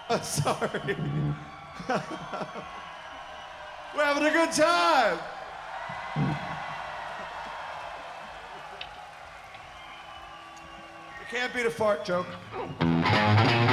Sorry. We're having a good time. You can't beat a fart joke.